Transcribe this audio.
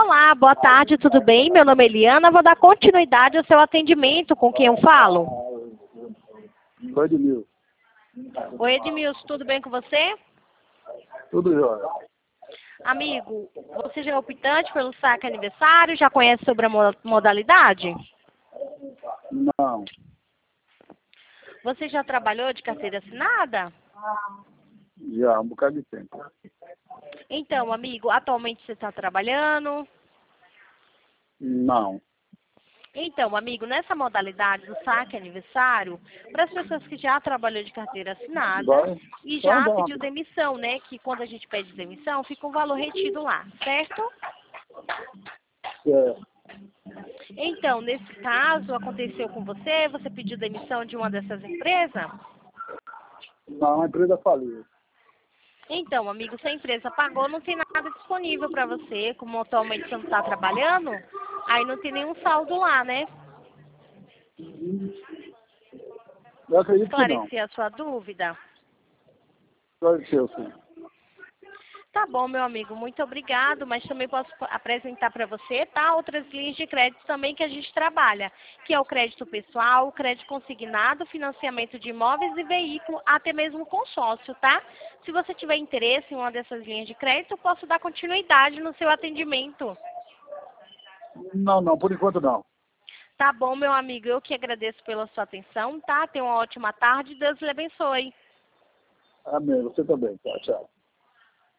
Olá, boa tarde, tudo bem? Meu nome é Eliana, vou dar continuidade ao seu atendimento. Com quem eu falo? Oi, Edmilson. Oi, Edmilson, tudo bem com você? Tudo jóia. Amigo, você já é optante pelo saque aniversário? Já conhece sobre a modalidade? Não. Você já trabalhou de carteira assinada? Já, um bocado de tempo. Então, amigo, atualmente você está trabalhando? Não. Então, amigo, nessa modalidade do saque aniversário, para as pessoas que já trabalhou de carteira assinada Vai. e Então, já dá pediu demissão, né? Que quando a gente pede demissão, fica um valor retido lá, certo? certo. Então, nesse caso, aconteceu com você? Você pediu demissão de uma dessas empresas? Não, a empresa faliu. Então, amigo, se a empresa pagou, não tem nada disponível para você. Como atualmente você não está trabalhando, aí não tem nenhum saldo lá, né? Eu acredito que não. Esclarecer a sua dúvida. Esclareceu, sim. Tá bom, meu amigo, muito obrigado, mas também posso apresentar para você, tá? Outras linhas de crédito também que a gente trabalha, que é o crédito pessoal, o crédito consignado, financiamento de imóveis e veículo, até mesmo consórcio, tá? Se você tiver interesse em uma dessas linhas de crédito, eu posso dar continuidade no seu atendimento. Não, por enquanto não. Tá bom, meu amigo, eu que agradeço pela sua atenção, tá? Tenha uma ótima tarde, Deus lhe abençoe. Amém, você também. Tchau, tchau.